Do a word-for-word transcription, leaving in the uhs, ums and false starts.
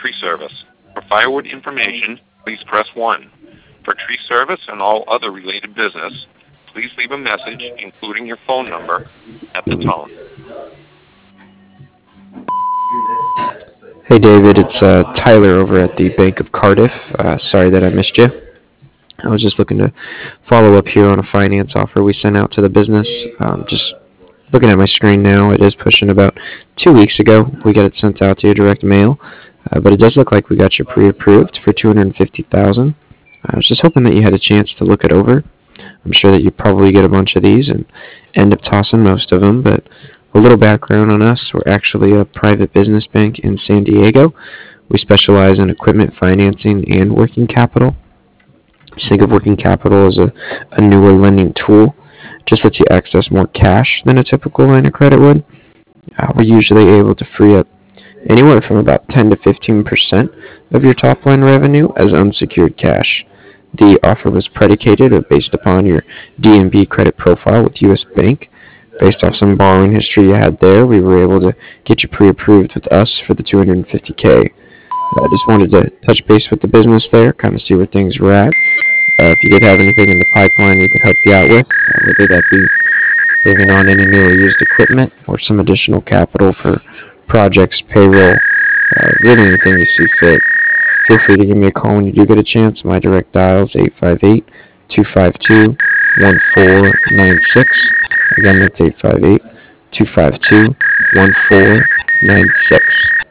tree service. For firewood information, please press one. For tree service and all other related business, please leave a message, including your phone number, at the tone. Hey David, it's uh, Tyler over at the Bank of Cardiff. Uh, sorry that I missed you. I was just looking to follow up here on a finance offer we sent out to the business. Um, just looking at my screen now, it is pushing about two weeks ago. We got it sent out to your direct mail, uh, but it does look like we got you pre-approved for two hundred fifty thousand dollars. I was just hoping that you had a chance to look it over. I'm sure that you probably get a bunch of these and end up tossing most of them, but a little background on us. We're actually a private business bank in San Diego. We specialize in equipment financing and working capital. Just think of working capital as a, a newer lending tool. Just lets you access more cash than a typical line of credit would. Uh, we're usually able to free up anywhere from about ten to fifteen percent of your top line revenue as unsecured cash. The offer was predicated or based upon your D N B credit profile with U S Bank. Based off some borrowing history you had there, we were able to get you pre-approved with us for the two hundred fifty K. I just wanted to touch base with the business there, kind of see where things were at. Uh, if you did have anything in the pipeline we could help you out with, uh, whether that be bringing on any new or used equipment or some additional capital for projects, payroll, uh, really anything you see fit. Feel free to give me a call when you do get a chance. My direct dial is eight five eight, two five two, one four nine six. Again, that's eight five eight, two five two, one four nine six.